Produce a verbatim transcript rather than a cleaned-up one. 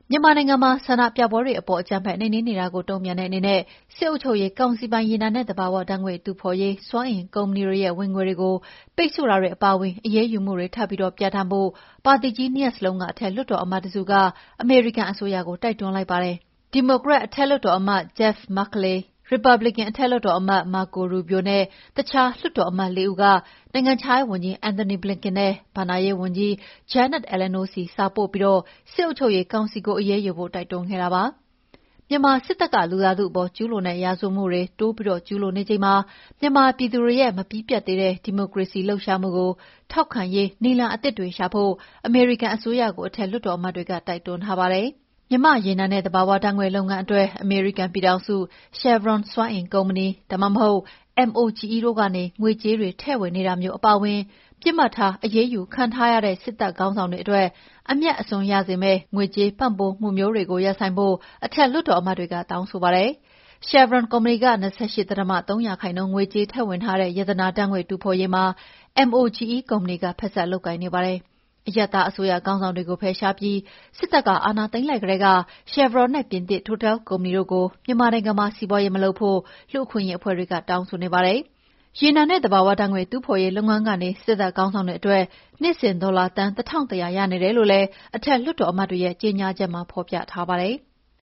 မြန်မာနိုင်ငံမှာဆန္ဒပြပွဲတွေအပေါ်အကြမ်းဖက်နှိမ်နင်းနေတာကိုတုံ့ပြန်တဲ့အနေနဲ့စစ်အုပ်ချုပ်ရေးကောင်စီပိုင်ရေနံနဲ့သဘာဝဓာတ်ငွေ့တူဖော်ရေးစွမ်းအင်ကုမ္ပဏီတွေရဲ့ဝင်ငွေတွေကိုပိတ်ဆို့တာတွေအပါအဝင်အရေးယူမှုတွေထပ်ပြီးပြဋ္ဌာန်းဖို့ပါတီကြီးနှစ်ရပ်စလုံးကအထက်လွှတ်တော်အမတ်တစုကအမေရိကန်အစိုးရကိုတိုက်တွန်းလိုက်ပါတယ်။ ဒီမိုကရက်အထက်လွှတ်တော်အမတ် Jeff Merkleyရီပတ်ဘလီကန်အထက်လွှတ်တော်အမတ် Marco Rubio နဲ့တခြားလွှတ်တော်အမတ်လေးဦးကနိုင်ငံခြားရေးဝန်ကြီး Antony Blinken နဲ့ဘဏ္ဍာရေးဝန်ကြီး Janet Yellen တို့ဆီစာပို့ပြီးစစ်အုပ်ချုပ်ရေးကောင်စီကိုအရေးယူဖို့တိုက်တွန်းခဲ့တာပါ။ မြန်မာစစ်တပ်ကလူသားထုအပေါ်ကျူးလွန်တဲ့ရာဇဝတ်မှုတွေတိုးပြီးကျူးလွန်နေချိန်မှာမြန်မာပြည်သူတွေရဲ့မပြီးပြတ်သေးတဲ့ဒီမိုကရေစီလှုပ်ရှားမှုကိုထောက်ခံရေးနည်းလမ်းအသစ်တွေရှာဖို့အမေရိကန်အစိုးရကိုအထက်လွှတ်တော်အမတ်တွေကတိုက်တွန်းထားပါတယ်။ မြန်မာ့ရေနံနဲ့သဘာဝဓာတ်ငွေ့လုပ်ငန်းအတွက်အမေရိကန်ပြည်ထောင်စု Chevron စွမ်းအင်ကုမ္ပဏီဒါမှမဟုတ် M O G E တို့ကနေငွေကြေးတွေထည့်ဝင်နေတာမျိုးအပါအဝင်ပစ်မှတ်ထားအရေးယူခံထားရတဲ့စစ်တပ်ခေါင်းဆောင်တွေအတွက်အမြတ်အစွန်းရစေမယ့်ငွေကြေးပံ့ပိုးမှုမျိုးတွေကိုရပ်ဆိုင်းဖို့အထက်လွှတ်တော်အမတ်တွေကတောင်းဆိုပါတယ်။ Chevron ကုမ္ပဏီက ၂၈.၃ ရာခိုင်နှုန်းငွေကြေးထည့်ဝင်ထားတဲ့ရတနာဓာတ်ငွေ့တူဖော်ရေးမှာ M O G E ကုမ္ပဏီကဖက်စပ်လုပ်ကိုင်နေပါတယ်။ အရပ်သားအစိုးရခေါင်းဆောင်တွေကိုဖယ်ရှားပြီးစစ်တပ်ကအာဏာသိမ်းလိုက်ကတည်းက Chevron နဲ့ပြင်သစ် Total ကုမ္ပဏီတို့ကိုမြန်မာနိုင်ငံမှာစီးပွါးရေးမလုပ်ဖို့လူ့အခွင့်အရေးအဖွဲ့တွေကတောင်းဆိုနေပါတယ်။ ရေနံနဲ့သဘာဝဓာတ်ငွေ့တူးဖော်ရေးလုပ်ငန်းကနေစစ်တပ်ခေါင်းဆောင်တွေအတွက်နှစ်စဉ်ဒေါ်လာသန်း ၁၁၀၀ ရနေတယ်လို့လည်းအထက်လွှတ်တော်အမတ်တွေရဲ့ကြေညာချက်မှာဖော်ပြထားပါတယ်။